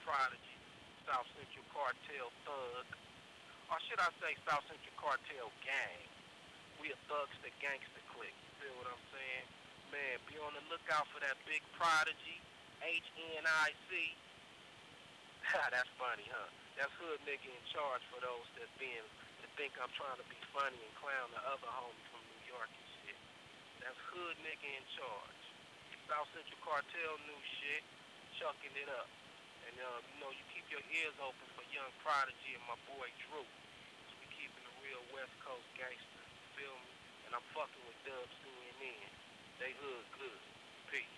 Prodigy, South Central Cartel Thug, or should I say South Central Cartel Gang. We a Thugster Gangster clique. You feel what I'm saying? Man, be on the lookout for that big Prodigy, HNIC. That's funny, huh? That's hood nigga in charge for those that think I'm trying to be funny and clown the other homie from New York and shit. That's hood nigga in charge. South Central Cartel new shit, chucking it up. And you keep your ears open for Young Prodigy and my boy Drew. So we keeping the real West Coast gangster. You feel me? And I'm fucking with Dubs CNN. They hood good. Peace.